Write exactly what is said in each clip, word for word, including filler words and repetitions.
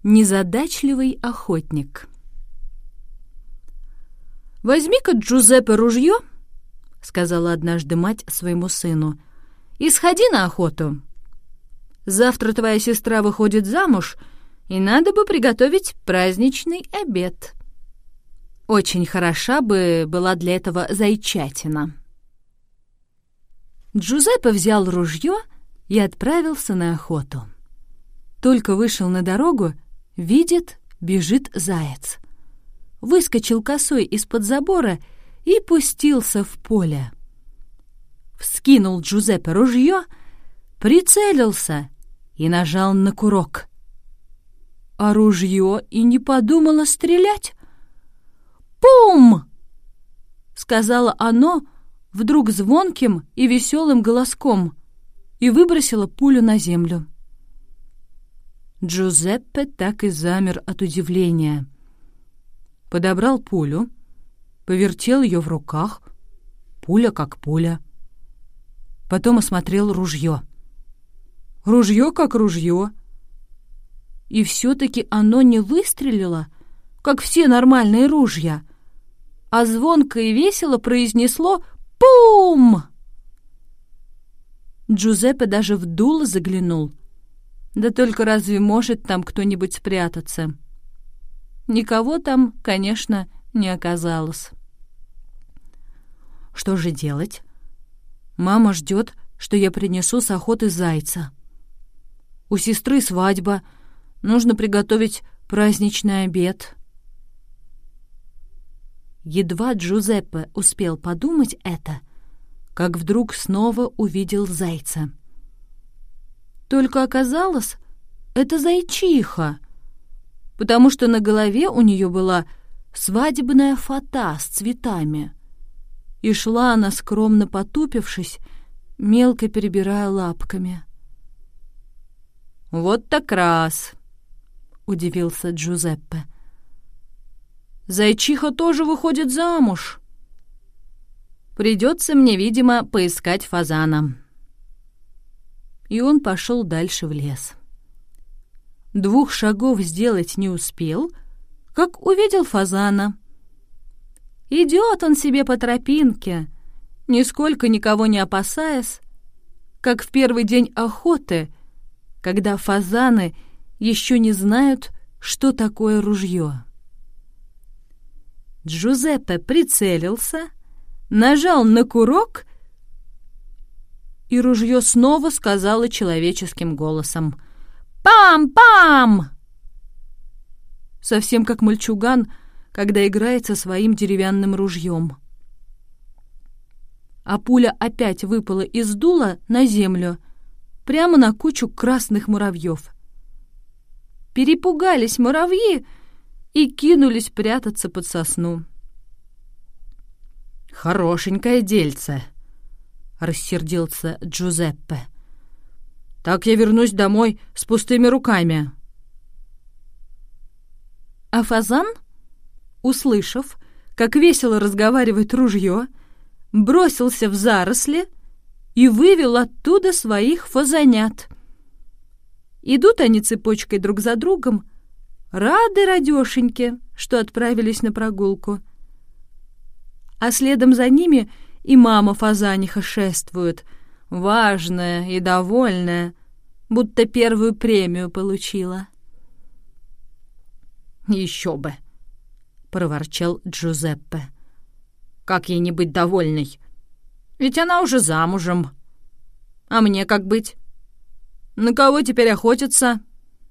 Незадачливый охотник. «Возьми-ка, Джузеппе, ружье, — сказала однажды мать своему сыну, — и сходи на охоту. Завтра твоя сестра выходит замуж, и надо бы приготовить праздничный обед. Очень хороша бы была для этого зайчатина». Джузеппе взял ружье и отправился на охоту. Только вышел на дорогу, видит, бежит заяц. Выскочил косой из-под забора и пустился в поле. Вскинул Джузеппе ружье, прицелился и нажал на курок. А ружье и не подумало стрелять. «Пум!» — сказала оно вдруг звонким и веселым голоском и выбросило пулю на землю. Джузеппе так и замер от удивления. Подобрал пулю, повертел ее в руках, пуля как пуля. Потом осмотрел ружье. Ружье как ружье. И все-таки оно не выстрелило, как все нормальные ружья, а звонко и весело произнесло «Пум!». Джузеппе даже в дуло заглянул. Да только разве может там кто-нибудь спрятаться? Никого там, конечно, не оказалось. Что же делать? Мама ждет, что я принесу с охоты зайца. У сестры свадьба, нужно приготовить праздничный обед. Едва Джузеппе успел подумать это, как вдруг снова увидел зайца. Только оказалось, это зайчиха, потому что на голове у нее была свадебная фата с цветами, и шла она, скромно потупившись, мелко перебирая лапками. «Вот так раз!» — удивился Джузеппе. «Зайчиха тоже выходит замуж. Придется мне, видимо, поискать фазана». И он пошел дальше в лес. Двух шагов сделать не успел, как увидел фазана. Идет он себе по тропинке, нисколько никого не опасаясь, как в первый день охоты, когда фазаны еще не знают, что такое ружье. Джузеппе прицелился, нажал на курок, и ружье снова сказало человеческим голосом «Пам-пам!», совсем как мальчуган, когда играет со своим деревянным ружьем. А пуля опять выпала из дула на землю, прямо на кучу красных муравьев. Перепугались муравьи и кинулись прятаться под сосну. «Хорошенькое дельце!» — рассердился Джузеппе. «Так я вернусь домой с пустыми руками». А фазан, услышав, как весело разговаривает ружье, бросился в заросли и вывел оттуда своих фазанят. Идут они цепочкой друг за другом, рады радешеньки, что отправились на прогулку. А следом за ними и мама фазаниха шествует, важная и довольная, будто первую премию получила. «Еще бы!» — проворчал Джузеппе. «Как ей не быть довольной? Ведь она уже замужем. А мне как быть? На кого теперь охотиться?»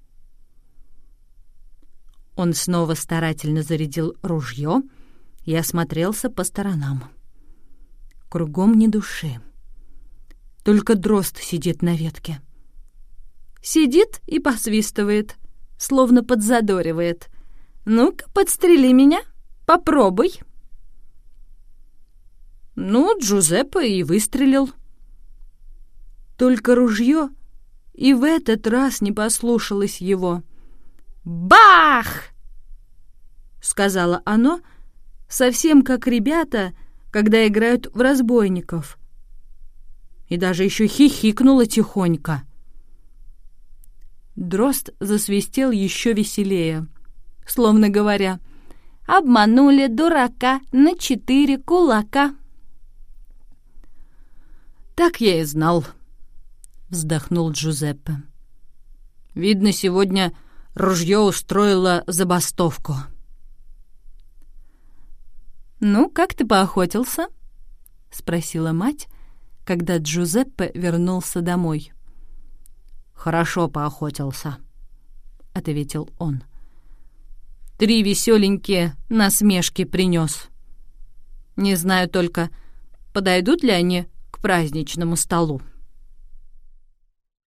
Он снова старательно зарядил ружье и осмотрелся по сторонам. Кругом ни души. Только дрозд сидит на ветке. Сидит и посвистывает, словно подзадоривает. «Ну-ка, подстрели меня, попробуй». Ну, Джузеппе и выстрелил. Только ружье и в этот раз не послушалось его. «Бах!» — сказала оно, совсем как ребята, когда играют в разбойников. И даже еще хихикнула тихонько. Дрозд засвистел еще веселее, словно говоря: «Обманули дурака на четыре кулака». «Так я и знал», — вздохнул Джузеппе. «Видно, сегодня ружье устроило забастовку». «Ну, как ты поохотился?» — спросила мать, когда Джузеппе вернулся домой. «Хорошо поохотился», — ответил он. «Три веселенькие насмешки принес. Не знаю только, подойдут ли они к праздничному столу».